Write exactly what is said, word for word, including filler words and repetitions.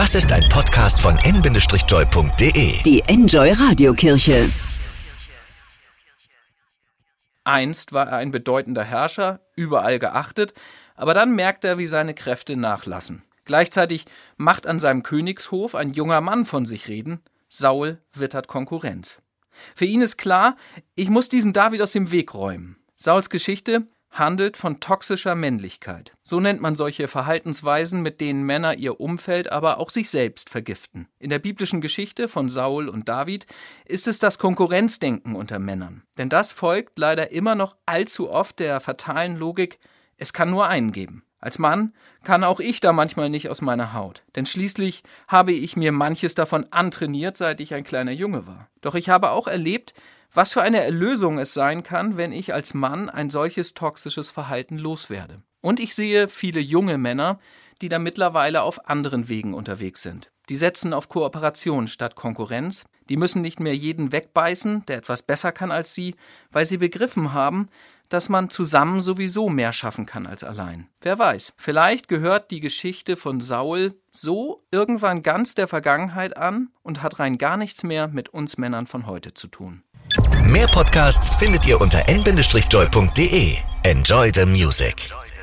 Das ist ein Podcast von n Bindestrich joy Punkt de. Die Enjoy Radiokirche. Einst war er ein bedeutender Herrscher, überall geachtet, aber dann merkt er, wie seine Kräfte nachlassen. Gleichzeitig macht an seinem Königshof ein junger Mann von sich reden. Saul wittert Konkurrenz. Für ihn ist klar, ich muss diesen David aus dem Weg räumen. Sauls Geschichte handelt von toxischer Männlichkeit. So nennt man solche Verhaltensweisen, mit denen Männer ihr Umfeld, aber auch sich selbst vergiften. In der biblischen Geschichte von Saul und David ist es das Konkurrenzdenken unter Männern. Denn das folgt leider immer noch allzu oft der fatalen Logik, es kann nur einen geben. Als Mann kann auch ich da manchmal nicht aus meiner Haut. Denn schließlich habe ich mir manches davon antrainiert, seit ich ein kleiner Junge war. Doch ich habe auch erlebt, was für eine Erlösung es sein kann, wenn ich als Mann ein solches toxisches Verhalten loswerde. Und ich sehe viele junge Männer, die da mittlerweile auf anderen Wegen unterwegs sind. Die setzen auf Kooperation statt Konkurrenz. Die müssen nicht mehr jeden wegbeißen, der etwas besser kann als sie, weil sie begriffen haben, dass man zusammen sowieso mehr schaffen kann als allein. Wer weiß, vielleicht gehört die Geschichte von Saul so irgendwann ganz der Vergangenheit an und hat rein gar nichts mehr mit uns Männern von heute zu tun. Mehr Podcasts findet ihr unter n Bindestrich joy Punkt de. Enjoy the music.